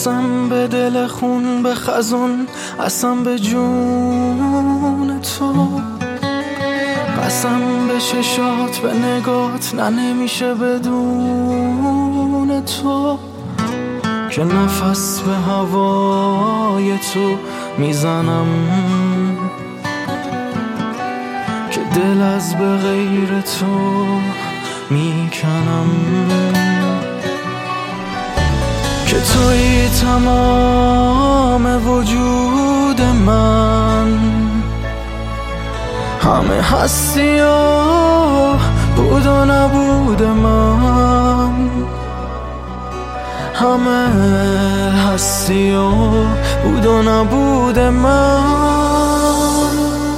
قسم به دل خون، به خزون، قسم به جون تو، قسم به چشات، به نگات، نه نمیشه بدون تو، که نفس به هوای تو میزنم، که دل از به غیر تو میکنم، که توی تمام وجود من، همه هستی و بود و نبود من، همه هستی و بود و نبود من.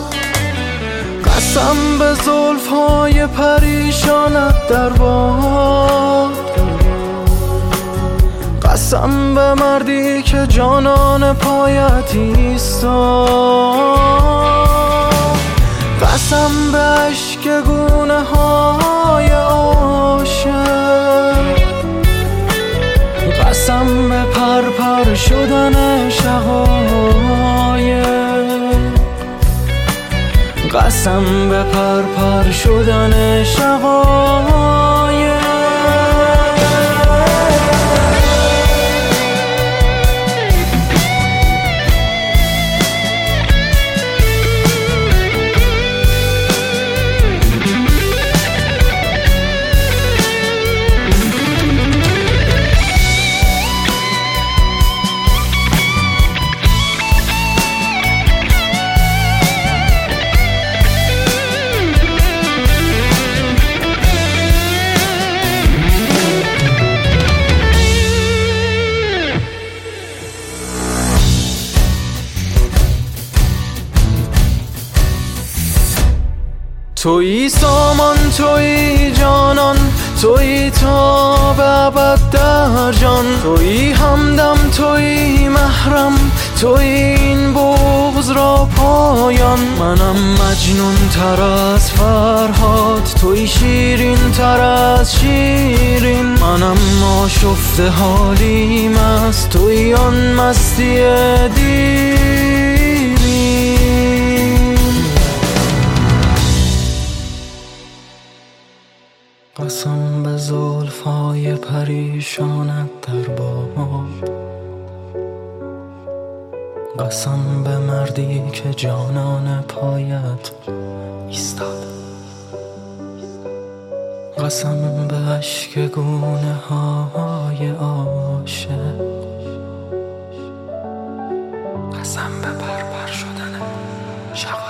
قسم به زلف‌های پریشانت در باد، قسم به مردی که جانان پایت ایستاد، قسم به اشک گونه های عاشق، قسم به پرپر شدن شقایق، قسم به پرپر شدن شقایق. تویی سامان، تویی جانان، تویی تا به ابد در جان، تویی همدم، تویی محرم، تویی این بغض را پایان. منم مجنون تر از فرهاد، تویی شیرین تر از شیرین، منم آشفته حالیم است، تویی آن مستی دیرین. قسم به زلف‌های پریشانت در باد، قسم به مردی که جانان پایت ایستاد، قسم به اشک گونه های عاشق، قسم به پرپر شدن شقایق.